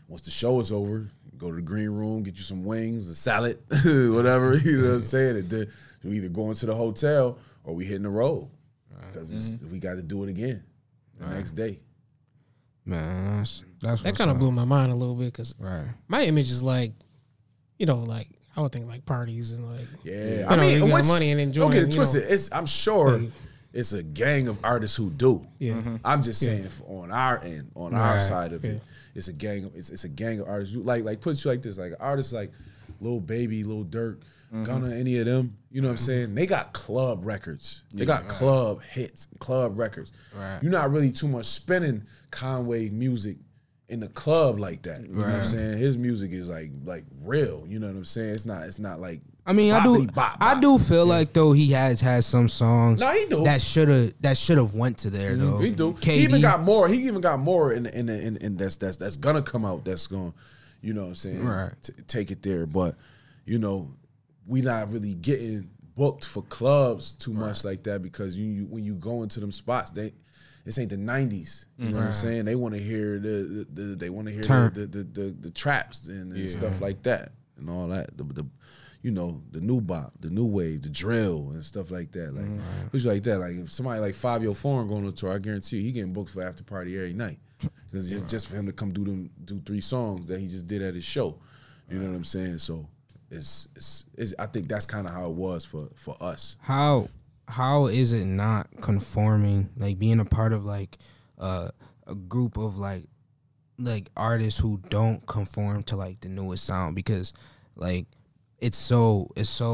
once the show is over, go to the green room, get you some wings, a salad, whatever. You know what I'm saying? And then we either go into the hotel or we hitting the road because we got to do it again the next day. Man, that's that kind of blew my mind a little bit because right. my image is like, you know, like I would think like parties and like I mean, you got money and enjoying. Don't get it twisted. I'm sure it's a gang of artists who do. Yeah, I'm just saying on our end, on our side of it, it's a gang. It's a gang of artists. Who, like put you like this, like artists like Lil Baby, Lil Durk, Gunna, any of them. You know what I'm saying? They got club records. They got club hits, club records. Right. You're not really too much spinning Conway music in the club like that. You know what I'm saying? His music is like real. You know what I'm saying? It's not like. I mean, I do feel like though he has had some songs. No, he do. that should have went to there though. He do. KD. He even got more. He even got more in that's gonna come out. That's going, you know what I'm saying? Right. Take it there, but you know, we not really getting booked for clubs too much like that because you when you go into them spots, this ain't the 90s. You know what I'm saying? They want to hear the traps and stuff like that and all that. The you know, the new bop, the new wave, the drill and stuff like that. Like which like that. Like if somebody like Fabio Foreign going on tour, I guarantee you he getting booked for after party every night. Because it's just for him to come do 3 songs that he just did at his show. You know what I'm saying? So it's I think that's kind of how it was for us. How is it not conforming? Like being a part of like a group of like artists who don't conform to like the newest sound because like it's so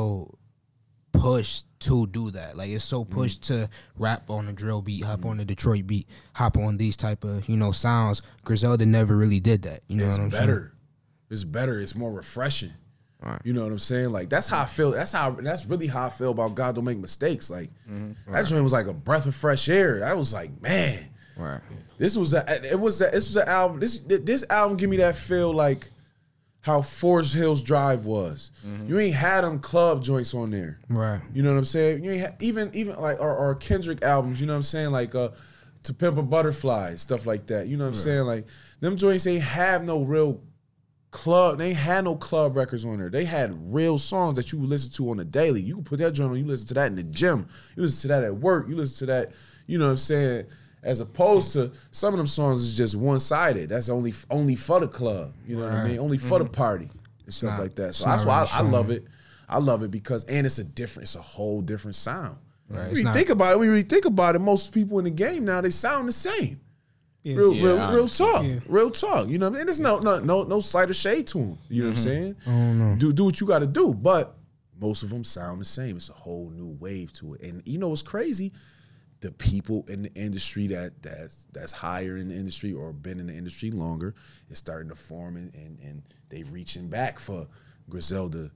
pushed to do that. Like it's so pushed to rap on a drill beat, hop on a Detroit beat, hop on these type of sounds. Griselda never really did that. You know what I'm saying? It's better. It's more refreshing. Right. You know what I'm saying? Like that's how I feel. That's really how I feel about God Don't Make Mistakes. Like that joint was like a breath of fresh air. I was like, man, right. This was an album. This album give me that feel like how Forest Hills Drive was. You ain't had them club joints on there. Right. You know what I'm saying? You ain't had, even like or Kendrick albums, you know what I'm saying? Like To Pimp a Butterfly, stuff like that. You know what I'm saying? Like them joints ain't have no real club. They ain't had no club records on there. They had real songs that you would listen to on the daily. You can put that joint on, you listen to that in the gym. You listen to that at work. You listen to that, you know what I'm saying? As opposed to some of them songs is just one-sided. That's only for the club. You know what I mean? Only for the party and stuff like that. So that's why I love it. I love it because it's a whole different sound. Right. When you think about it, most people in the game now, they sound the same. Yeah. Real talk. Yeah. Real talk. You know what I mean? There's no slight of shade to them. You know what I'm saying? I don't know. Do what you got to do. But most of them sound the same. It's a whole new wave to it. And you know what's crazy? The people in the industry that's higher in the industry or been in the industry longer is starting to form and they reaching back for Griselda's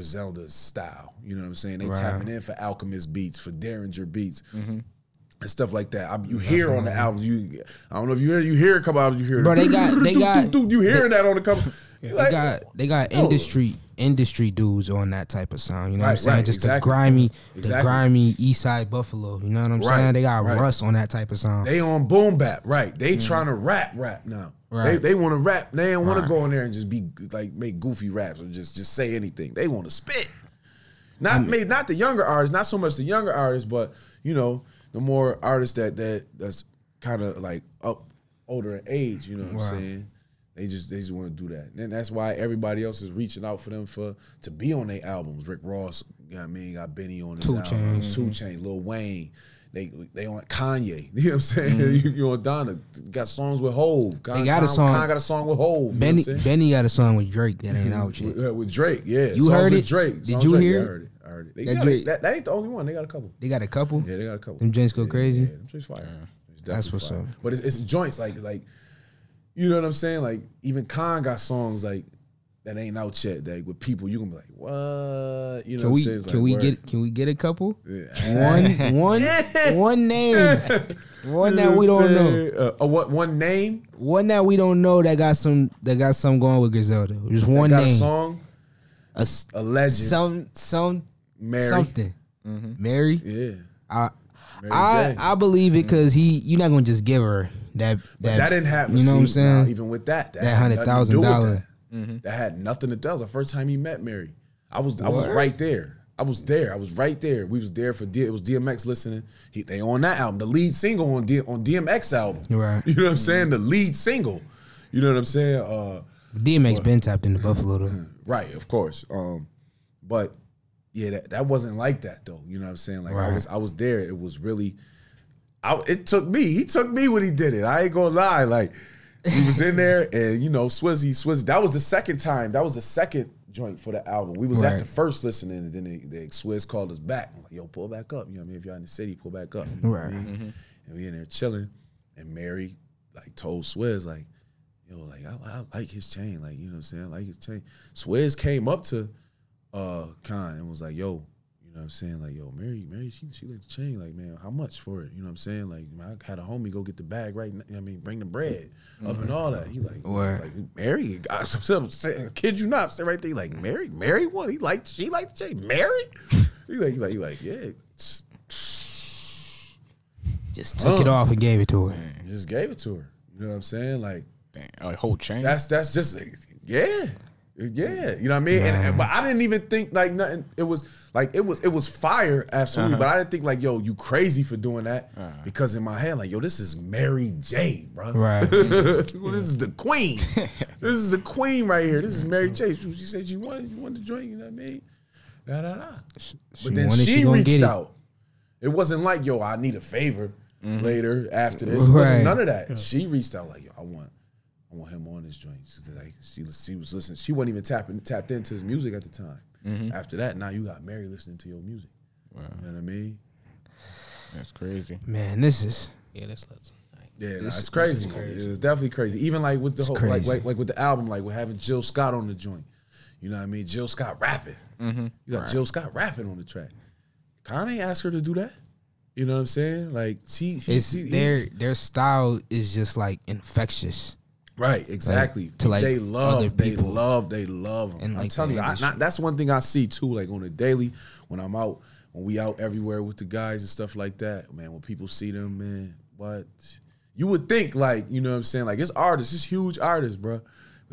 style. You know what I'm saying? They tapping in for Alchemist beats, for Derringer beats. And stuff like that. You hear on the album. I don't know if you hear a couple albums. You hear, bro. They got. You hear that on the couple. They got industry dudes on that type of sound. You know what I'm saying? Just the grimy East Side Buffalo. You know what I'm saying? They got Russ on that type of sound. They on boom bap, right? They trying to rap now. Right. They want to rap. They don't want to go in there and just be like make goofy raps or just say anything. They want to spit. Not the younger artists, not so much the younger artists, but you know. The more artists that's kind of like older in age, you know what I'm saying? They just want to do that. And that's why everybody else is reaching out for them to be on their albums. Rick Ross, you know what I mean, got Benny on his album. 2 Chainz, Lil Wayne. They on Kanye. You know what I'm saying? You on Donna. Got songs with Hove. Kanye got a song with Hove. Benny got a song with Drake that ain't out yet. With Drake, yeah. You songs heard with it? Drake. Did you hear it? I heard it. That ain't the only one. They got a couple. They got a couple? Yeah, they got a couple. Them joints go crazy? Yeah, them joints fire. That's what's up. But it's joints like you know what I'm saying? Like even Khan got songs like that ain't out yet. That with people you gonna be like, what? You know what I'm saying? Can we get a couple? Yeah. One name. One that we don't know. One name? One that we don't know that got some going with Griselda. Just one name. A song. A legend. Some Mary. something. Mary? Yeah. I believe it because you're not gonna just give her That didn't happen. You know what I'm saying? Even with that that $100,000. That had nothing to do. That was the first time he met Mary. I was right there. I was right there. We was there for it was DMX listening. They on that album, the lead single on DMX album. Right. You know what I'm saying? The lead single. You know what I'm saying? DMX been tapped into Buffalo though. Right, of course. But yeah, that wasn't like that though. You know what I'm saying? Like right. I was there. It was really. It took me. He took me when he did it. I ain't gonna lie. Like he was in there, and Swizzy. That was the second time. That was the second joint for the album. We was at the first listening, and then the Swizz called us back. I'm like, yo, pull back up. You know what I mean? If y'all in the city, pull back up. You know what I mean? And we in there chilling, and Mary like told Swizz like, yo, like I like his chain. Like, you know what I'm saying? I like his chain. Swizz came up to Khan and was like, yo, you know what I'm saying? Like, yo, Mary, she like the chain. Like, man, how much for it? You know what I'm saying? Like, I had a homie go get the bag right now. I mean, bring the bread up and all that. He like Mary, I'm saying, kid you not, stay right there. He like, Mary what? She liked the chain. Mary? He like, yeah. Just took it off and gave it to her. Just gave it to her. You know what I'm saying? Like, a whole chain. That's just yeah. Yeah, you know what I mean. And but I didn't even think like nothing. It was fire, absolutely. But I didn't think like, yo, you crazy for doing that because in my head, like, yo, this is Mary J, bro. Right. This is the queen. This is the queen right here. This is Mary J. She said you wanted to join. You know what I mean? But then she reached out. It wasn't like, yo, I need a favor later after this. It wasn't none of that. She reached out like, yo, I want him on this joint. She was listening. She wasn't even tapped into his music at the time. After that, now you got Mary listening to your music. Wow. You know what I mean? That's crazy. Man, this is that's nuts. Yeah, it's crazy. It's definitely crazy. Even like with the whole like with the album, like we're having Jill Scott on the joint. You know what I mean? Jill Scott rapping. You got Jill Scott rapping on the track. Kanye asked her to do that. You know what I'm saying? Like their style is just like infectious. Right, exactly. Like, they love them. And I'm telling you, that's one thing I see too. Like on a daily, when we out everywhere with the guys and stuff like that, man. When people see them, man, what you would think, like, you know what I'm saying? Like it's artists, it's huge artists, bro.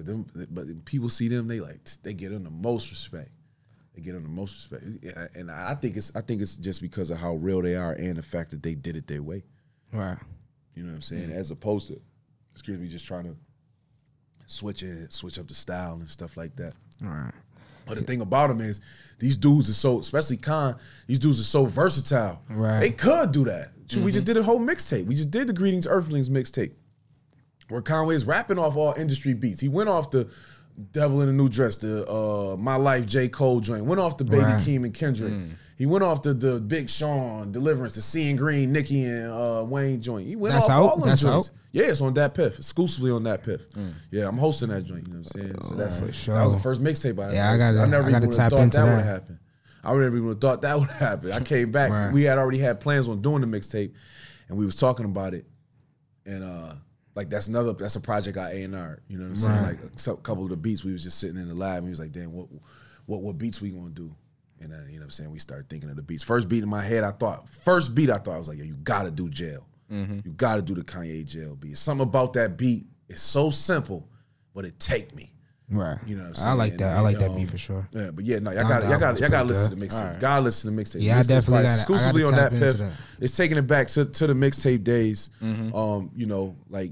But people see them, they get them the most respect. They get them the most respect, and I think it's just because of how real they are and the fact that they did it their way. Right. You know what I'm saying? As opposed to, just trying to switch up the style and stuff like that. All right. But the thing about them is these dudes are so, especially Khan, these dudes are so versatile. Right. They could do that. We just did a whole mixtape. We just did the Greetings Earthlings mixtape where Conway's rapping off all industry beats. He went off the Devil in a New Dress, the My Life J. Cole joint. Went off the Baby Keem and Kendrick. He went off the Big Sean, Deliverance, the Seeing Green, Nicki and Wayne joint. He went off all them joints. Yeah, it's on Dat Piff, exclusively on Dat Piff. Yeah, I'm hosting that joint. You know what I'm saying? So that was the first mixtape I had. I never even thought that would happen. I never even thought that would happen. I came back. Right. We had already had plans on doing the mixtape, and we was talking about it. And like that's a project I A&R. You know what I'm saying? Like a couple of the beats, we was just sitting in the lab, and we was like, damn, what beats we gonna do? And you know what I'm saying? We started thinking of the beats. First beat in my head, I thought I was like, yo, you gotta do Jail. You gotta do the Kanye Jail beat. Something about that beat is so simple, but it take me. Right. You know what I'm saying? I like that. I like that beat for sure. Yeah, but yeah, no, y'all gotta listen to the mixtape. Right. Gotta listen to the mixtape. Yeah, I definitely got it. Exclusively on that Piff. It's taking it back to the mixtape days. You know, like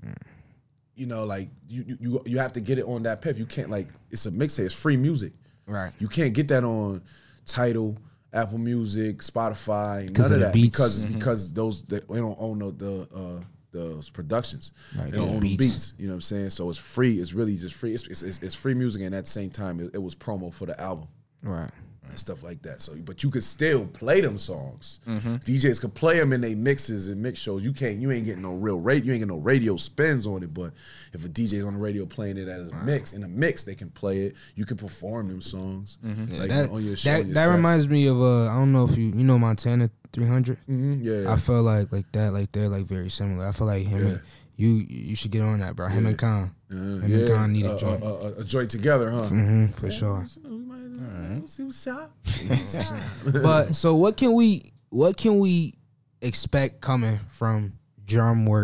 you have to get it on that Piff. You can't, like, it's a mixtape. It's free music. Right. You can't get that on Tidal, Apple Music, Spotify, none of that because those they don't own those productions. Right, they don't own the beats. You know what I'm saying? So it's free. It's really just free. It's free music, and at the same time, it was promo for the album. Right. And stuff like that. So, but you could still play them songs. DJs could play them in their mixes and mix shows. You ain't getting no real radio. You ain't getting no radio spins on it. But if a DJ's on the radio playing it as a mix, in a mix, they can play it. You can perform them songs like on your show. That reminds me of I don't know if you know Montana 300. Yeah. I felt like that, they're like very similar. I feel like him and you should get on that, bro. Him and Khan. Him and Khan need a joint. A joint together, huh? For sure. See what's up. But so what can we expect coming from Drum Work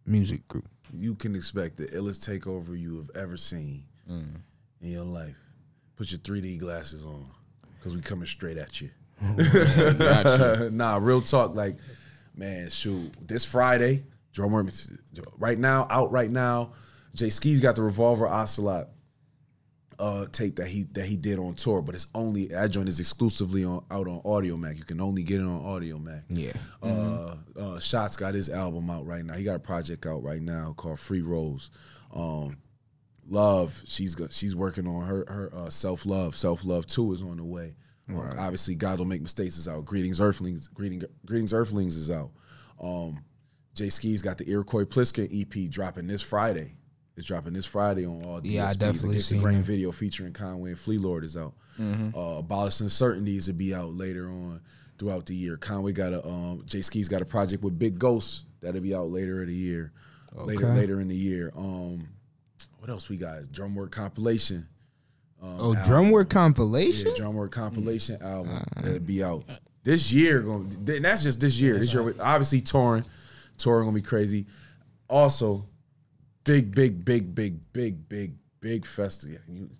music group. You can expect the illest takeover you have ever seen in your life. Put your 3D glasses on, because we coming straight at you. Nah, real talk. Like, man, shoot. This Friday, drummer out right now. Jay Ski's got the Revolver Ocelot tape that he did on tour, but that joint is exclusively out on Audio Mac. You can only get it on Audio Mac. Yeah. Shots got his album out right now. He got a project out right now called Free Rolls. Love, she's working on her Self Love. Self Love 2 is on the way. Right. Obviously, God Don't Make Mistakes is out. Greetings Earthlings is out. Jay Ski's got the Iroquois Pliskin EP dropping this Friday. It's dropping this Friday on all DSPs. Yeah, I definitely seen the Grain video featuring Conway and Flea Lord is out. Abolish Uncertainties will be out later on throughout the year. Conway got Jay Ski's got a project with Big Ghost that'll be out later in the year. Okay. Later in the year. What else we got? Drumwork compilation. Drumwork compilation? Yeah, Drumwork compilation album that'll be out this year. That's just this year. This year, obviously touring gonna be crazy. Also, big festival.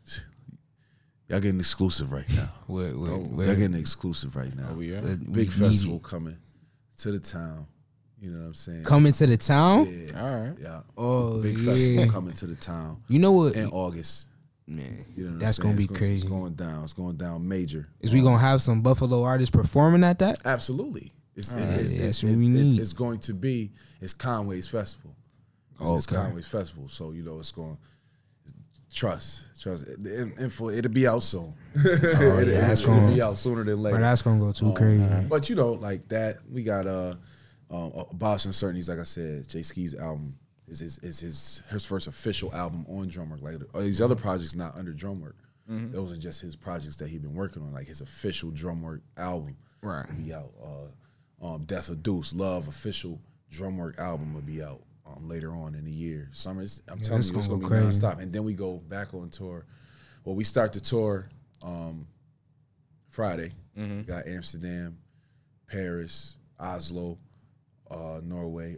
Y'all getting exclusive right now. Y'all getting exclusive right now. Oh, yeah. Big festival coming to the town. You know what I'm saying? Coming to the town? Yeah. All right. Yeah. Oh, big yeah. festival coming to the town. You know what? In August. Man, You know what that's I'm going to saying? be crazy. It's going down. It's going down major. Is we going to have some Buffalo artists performing at that? Absolutely. It's going to be, it's Conway's festival. It's Conway's festival. So, you know, it's going, trust. The info, it'll be out soon. It'll be out sooner than later. But that's going to go too crazy. But, you know, like that, we got Abolish Uncertainties, like I said, Jay Ski's album is his first official album on Drumwork. Like these other projects not under Drumwork. Those are just his projects that he's been working on, like his official Drumwork album. Right. Will be out. Death of Deuce, Love, official Drumwork album will be out later on in the year. Summer, I'm telling you, it's going to be nonstop. And then we go back on tour. Well, we start the tour Friday. We got Amsterdam, Paris, Oslo, Norway,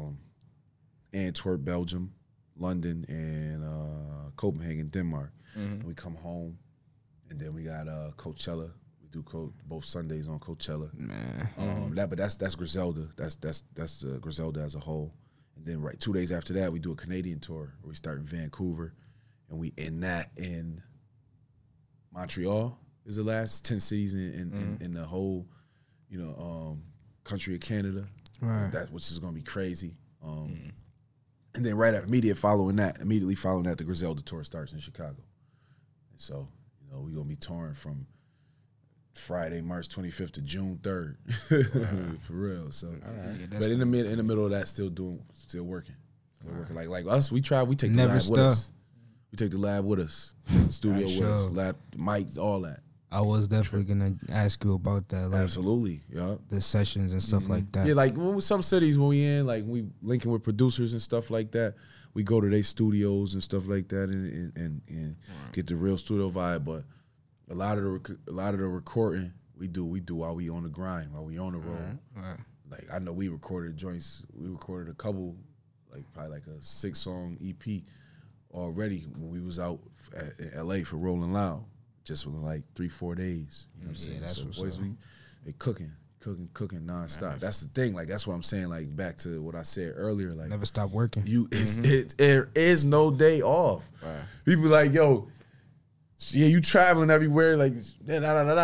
Antwerp, Belgium, London, and Copenhagen, Denmark. And we come home, and then we got Coachella. We do both Sundays on Coachella. Man. But that's Griselda. That's Griselda as a whole. And then 2 days after that, we do a Canadian tour where we start in Vancouver, and we end that in Montreal. Is the last 10 cities in the whole, country of Canada. Right. Which is gonna be crazy. And then immediately following that, the Griselda tour starts in Chicago. And so, we're gonna be touring from Friday, March 25th to June 3rd. For real. So, but in the middle of that, still working. Like us, we take the lab with us. We take the lab with us. Take the studio with us. Lab, mics, all that. I was definitely gonna ask you about that. Like, absolutely, yeah. The sessions and stuff like that. Yeah, like some cities when we in, like we linking with producers and stuff like that, we go to their studios and stuff like that, and get the real studio vibe. But a lot of the recording we do while we on the grind, while we on the road. Right. Like I know we recorded joints. We recorded a couple, probably like a 6-song EP already when we was out in LA for Rolling Loud. Just within like 3-4 days. You know what I'm saying? That's so what's boys, they cooking nonstop. That's the thing. Like that's what I'm saying. Like back to what I said earlier. Like never stop working. There is no day off. Right. People like, yo, yeah, you traveling everywhere. Like But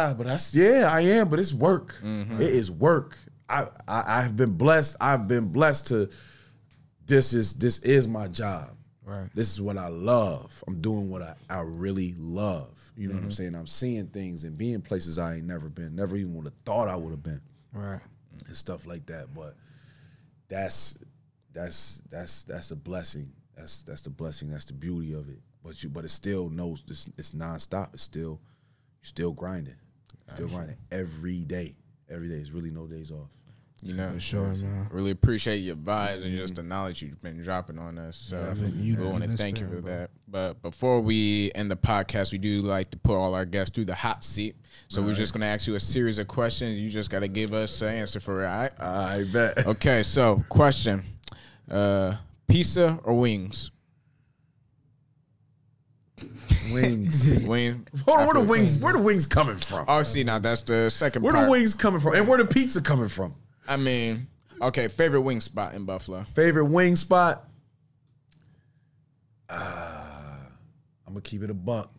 I am. But it's work. It is work. I've been blessed. I've been blessed to. This is my job. Right. This is what I love. I'm doing what I really love. You know what I'm saying? I'm seeing things and being places I ain't never been, never even would have thought I would have been. Right. And stuff like that. But that's a blessing. That's the blessing. That's the beauty of it. But it still knows it's nonstop. It's still grinding. Still grinding every day. Every day. There's really no days off. For sure, man. Really appreciate your vibes and just the knowledge you've been dropping on us. So we want to thank you for that. But before we end the podcast, we do like to put all our guests through the hot seat. So we're just going to ask you a series of questions. You just got to give us an answer for it, all right? I bet. Okay, so question. Pizza or wings? Wings. Wing. Hold on, where the wings? Where the wings coming from? Oh, see, now that's the second Where part. the wings coming from? And where the pizza coming from? I mean, okay, favorite wing spot in Buffalo. Favorite wing spot? I'm gonna keep it a buck.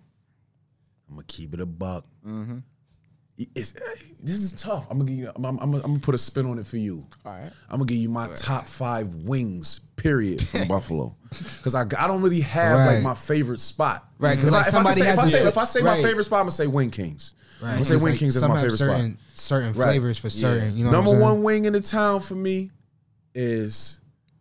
Mm-hmm. This is tough. I'm gonna put a spin on it for you. All right. I'm gonna give you my top 5 wings, period, from Buffalo, because I don't really have like my favorite spot. Right, because like somebody has to if I say my favorite spot, I'm gonna say Wing Kings. Right. I'm gonna say Wing like Kings is my favorite spot. Certain Right. flavors for certain. You know, Number what I'm one wing in the town for me is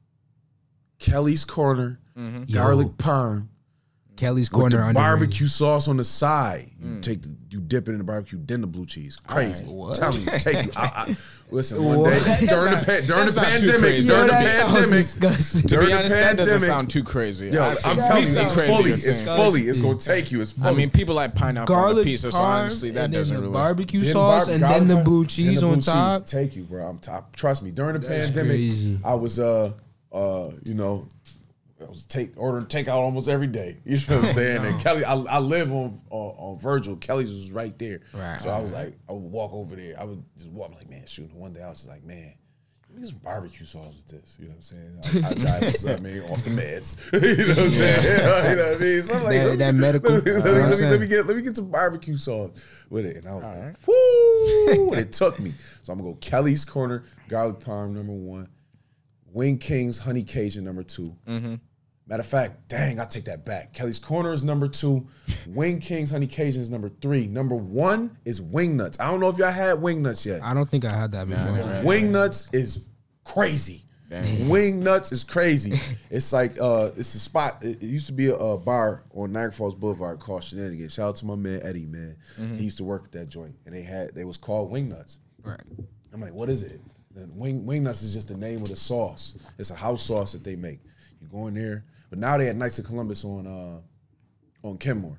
Kelly's Corner, garlic parm. Kelly's With Corner the underrated. barbecue sauce on the side. You dip it in the barbecue, then the blue cheese. Crazy. What? Tell me, take you. Listen, What? one day during the pandemic, Yo, that sounds disgusting. To during be the honest, that doesn't pandemic, sound too crazy. yo, I I'm see telling you, pizza it's crazy fully, to it's think. fully, it's gonna take you. It's fully. I mean, people like pineapple on the Garlic pizza, so parm, honestly, that and then doesn't the really. barbecue Then sauce, and then the garlic blue and cheese the blue on top. Take you, bro. I'm top. Trust me. During the That's pandemic, crazy. I was you know, I was ordering takeout almost every day. You know what I'm saying? And Kelly, I live on Virgil. Kelly's was right there. Right, so I was like, I would walk over there. I would just walk. I'm like, man, shoot. One day I was just like, man, let me get some barbecue sauce with this. You know what I'm saying? I drive this, I mean, off the meds. You know what I'm saying? You know what I mean? So I'm like, That medical. let me get some barbecue sauce with it. And I was like, whoo! And it took me. So I'm gonna go Kelly's Corner, garlic parm number 1, Wing Kings, honey Cajun number 2. Matter of fact, dang, I take that back. Kelly's Corner is number 2. Wing Kings, honey Cajun is number 3. Number 1 is Wing Nuts. I don't know if y'all had Wing Nuts yet. I don't think I had that before. Wing Nuts is crazy. Dang. Wing Nuts is crazy. It's like it's a spot. It used to be a bar on Niagara Falls Boulevard called Shenanigans. Shout out to my man Eddie, man. He used to work at that joint, and they was called Wing Nuts. Right. I'm like, what is it? And Wing Nuts is just the name of the sauce. It's a house sauce that they make. You go in there, but now they at Knights of Columbus on Kenmore.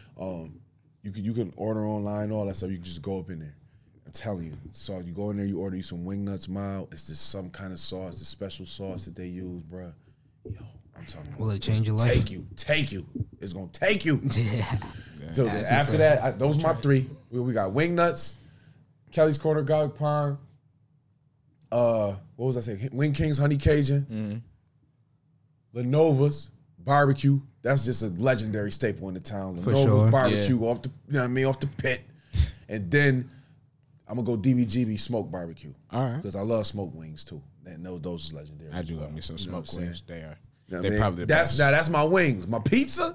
You can order online, all that stuff. You can just go up in there. I'm telling you. So you go in there, you order you some Wing Nuts mild. It's just some kind of sauce, the special sauce that they use, bruh. Yo, I'm telling you. Will it change your life? Take you. It's gonna take you. Yeah. So after that, those are my 3. We got Wing Nuts, Kelly's Corner, garlic parm. What was I saying? Wing Kings, honey Cajun. Lenova's barbecue. That's just a legendary staple in the town. For Lenova's sure. barbecue off the, you know what I mean, off the pit. And then I'm gonna go DBGB smoked barbecue. All right. Because I love smoked wings too. And those is legendary. I do as love well. me some You know what smoked I'm wings. saying? They are. You know what I They're mean? probably the that's best. now that's my wings. My pizza.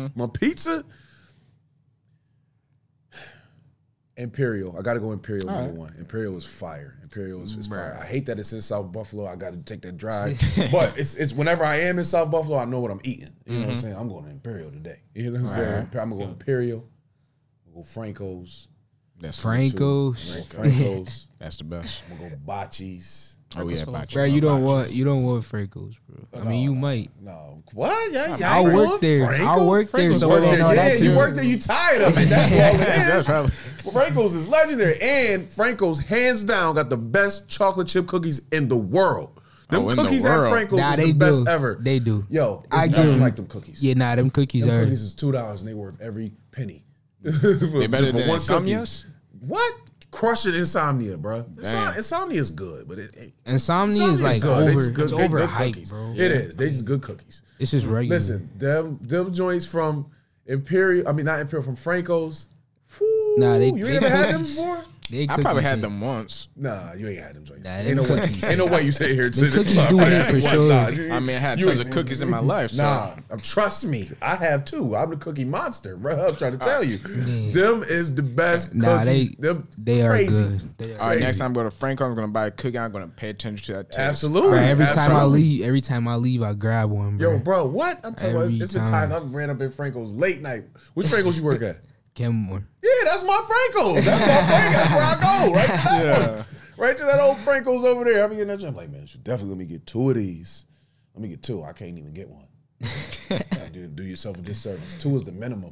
Imperial. I gotta go Imperial number 1. Imperial is fire. Imperial is fire. I hate that it's in South Buffalo. I gotta take that drive. But it's whenever I am in South Buffalo, I know what I'm eating. You know what I'm saying? I'm going to Imperial today. You know what I'm saying? I'm gonna go Imperial. I'm gonna go Franco's. That's Franco's. Franco's. That's the best. I'm gonna go Bocce's. Oh yeah, bocce. Bro, you don't want Franco's, bro. I mean, you might. No. What? Yeah, I'll work there. I'll work there, so Work it ain't there. all Yeah, that you too. work there, you tired of it. That's all it is. That's probably. Well, Franco's is legendary. And Franco's, hands down, got the best chocolate chip cookies in the world. Them in the cookies at world. Franco's Nah, is they the best do. ever. They do. Yo, I it's give nothing them- like them cookies. Yeah, nah, them cookies Them are. cookies is $2 and they worth every penny. They better than Insomnia's? What? Crushing Insomnia, bro. Damn. Insomnia is good, but Insomnia is like good. They over. just good- It's good overhyped, cookies. bro. It is. They just good cookies. It's just regular. Listen, them joints from Imperial. I mean, not Imperial, from Franco's. Whew, Nah, they- you they ain't ever had them cookies. before? They I probably cookies had hit. them once. Nah, you ain't had them joints. Nah, ain't, them no way, cookies ain't no way you sit here to Them cookies do hit for sure. I mean, I had tons of cookies in my life. So. Nah, trust me, I have too. I'm the cookie monster, bro. I'm trying to tell you, them is the best cookies. Nah, them they are crazy. good. They are All right, next Crazy. time I go to Franco, I'm gonna buy a cookie. I'm gonna pay attention to that taste. Absolutely. Bro, every Absolutely. time I leave, I grab one, bro. Yo, bro, what? I'm telling you, Every it's been time. times I've ran up in Franco's late night. Which Franco's you work at? Kenmore. Yeah, that's my Franco's. That's my Franco's. That's where I go. Right to that one. Right to that old Franco's over there. I be in that joint. I'm like, man, you should definitely let me get 2 of these. Let me get 2. I can't even get one. Do yourself a disservice. 2 is the minimum.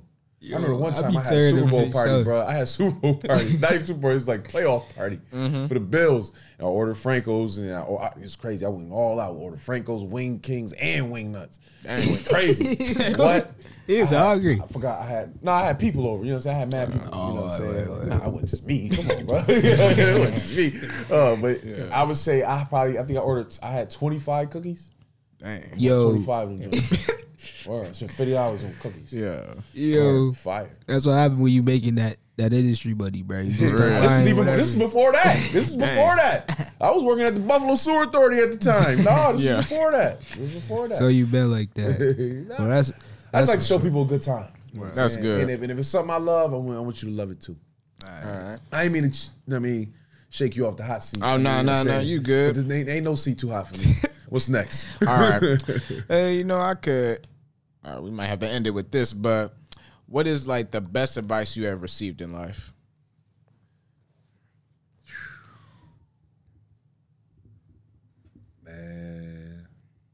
I remember one I time be I had a tearing Super them Bowl bitches party, up. bro. I had a Super Bowl party. Not even Super Bowl. It's like playoff party for the Bills. And I ordered Franco's, and it's crazy. I went all out. Ordered Franco's, Wing Kings, and Wing Nuts. It went crazy. What? He's hungry. I forgot I had people over. You know what I'm saying? I had mad people. You know what I'm saying? wait. Nah, it wasn't just me. Come on, bro. It wasn't just me. But I would say I had 25 cookies. Dang. Yo, 25 of them joints. Or I spent $50 on cookies. Yeah. yo, Fire. that's what happened when you making that industry money, bro. You just start Real. buying This is before that. This is before that. I was working at the Buffalo Sewer Authority at the time. No, this is before that. This is before that. So you been like that. Nah. Well, that's I just like to show people a good time. You know what I'm That's saying? good. And if it's something I love, I want you to love it too. All right. I ain't mean to shake you off the hot seat. Oh, You know no, what I'm no, no, saying? you good. But ain't no seat too hot for me. What's next? All right. Hey, you know, I could. We might have to end it with this, but what is like the best advice you ever received in life? Man.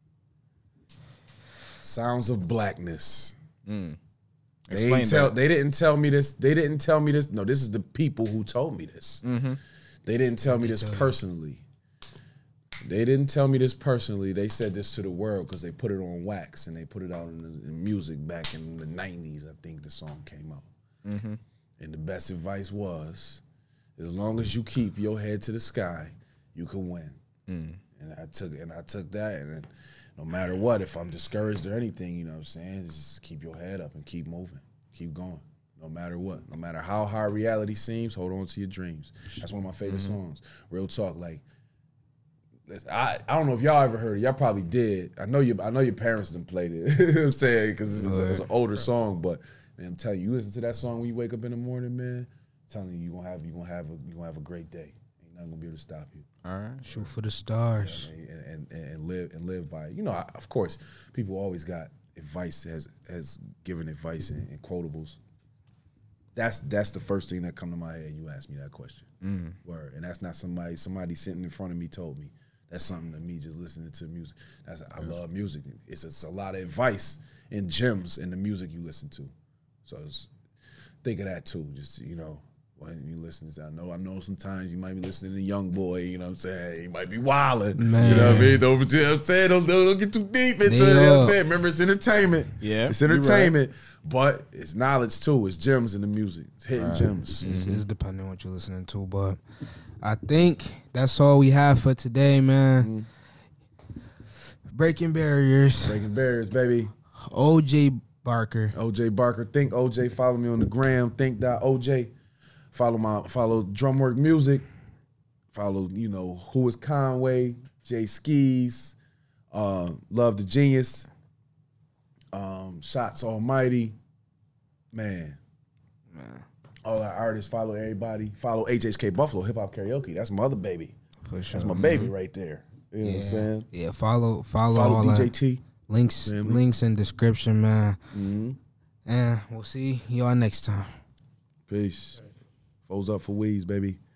Sounds of Blackness. Explain They didn't tell me this. They didn't tell me this. No, this is the people who told me this. They didn't tell me this personally. They didn't tell me this personally. They said this to the world because they put it on wax and they put it out in music back in the 90s. I think the song came out. And the best advice was, as long as you keep your head to the sky, you can win. And I took that, and no matter what, if I'm discouraged or anything, you know what I'm saying, just keep your head up and keep moving, keep going. No matter what, no matter how hard reality seems, hold on to your dreams. That's one of my favorite songs. Real talk, like. I don't know if y'all ever heard it. Y'all probably did. I know your parents done played it. You know what I'm saying? Because it's an older song, but man, I'm telling you, listen to that song when you wake up in the morning, man. I'm telling you, you're gonna have a great day. Ain't nothing gonna be able to stop you. All right. shoot for the stars. And live by it. You know, of course, people always got advice has given advice and quotables. That's the first thing that come to my head. You ask me that question. Word, and that's not somebody sitting in front of me told me. That's something to me just listening to music. I love music. It's a lot of advice and gems in the music you listen to. So think of that too. Just, you know, when you listen to, I know sometimes you might be listening to Young Boy, you know what I'm saying? You might be wilding. Man. You know what I mean? Don't, you know what I'm saying? Don't get too deep into it. You know what I'm saying? Remember, it's entertainment. Yeah, It's you're right. entertainment. But it's knowledge too. It's gems in the music. It's hidden gems. It's depending on what you're listening to, but I think that's all we have for today, man. Breaking barriers. Breaking barriers, baby. OJ Barker. OJ Barker. Think OJ. Follow me on the gram. Think.OJ. Follow Drumwork Music. Follow, you know, Who is Conway, Jay Skis, Love the Genius, Shots Almighty. Man. All our artists, follow everybody. Follow HHK Buffalo, Hip Hop Karaoke. That's my other baby. For sure. That's my baby right there. You know what I'm saying? Yeah, follow Follow all DJ that. T. Links in description, man. And we'll see y'all next time. Peace. Foes up for Weeds, baby.